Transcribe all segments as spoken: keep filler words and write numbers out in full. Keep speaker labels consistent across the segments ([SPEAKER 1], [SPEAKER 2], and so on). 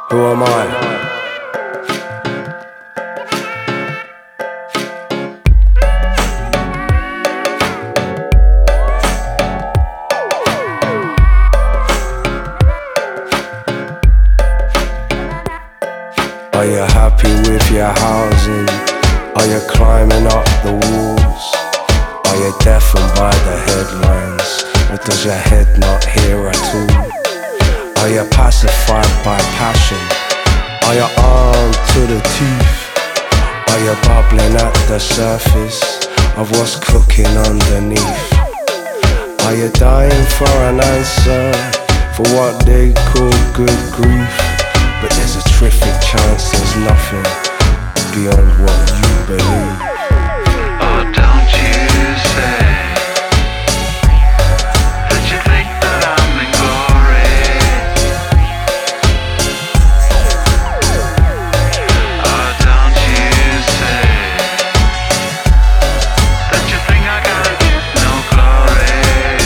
[SPEAKER 1] Who am I? Are you happy with your housing? Are you climbing up the walls? Are you deafened by the headlines? Or does your head not hear at all? Are you pacified by passion? Are you armed to the teeth? Are you bubbling at the surface of what's cooking underneath? Are you dying for an answer for what they call good grief? But there's a terrific chance there's nothing beyond what you believe.
[SPEAKER 2] Oh, don't you say that you think that I'm in glory. Oh, don't you say that you think I got no glory.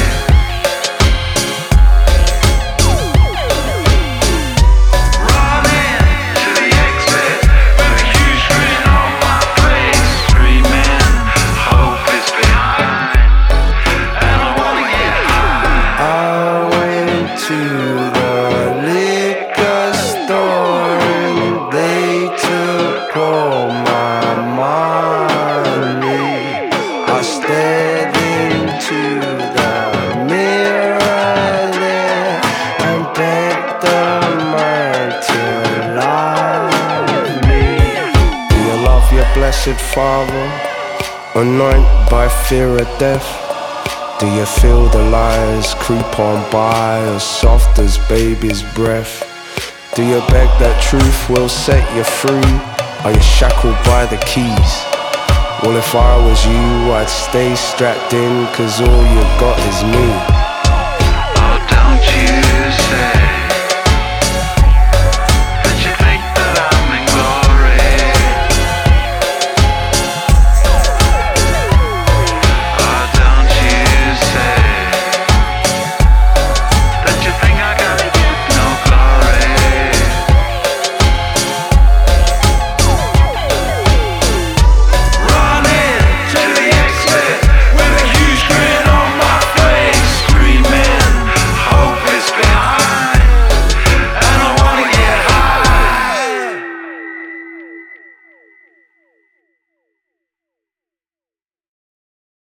[SPEAKER 2] Running to the exit with a huge grin on my face, screaming, hope is behind, and I wanna get high.
[SPEAKER 1] I went to the liquor store and they took all my money. I stared into the mirror there and begged the man to love me. Do you love your blessed Father, anointed by fear of death? Do you feel the lies creep on by as soft as baby's breath? Do you beg that truth will set you free? Are you shackled by the keys? Well, if I was you, I'd stay strapped in, cause all you got is me.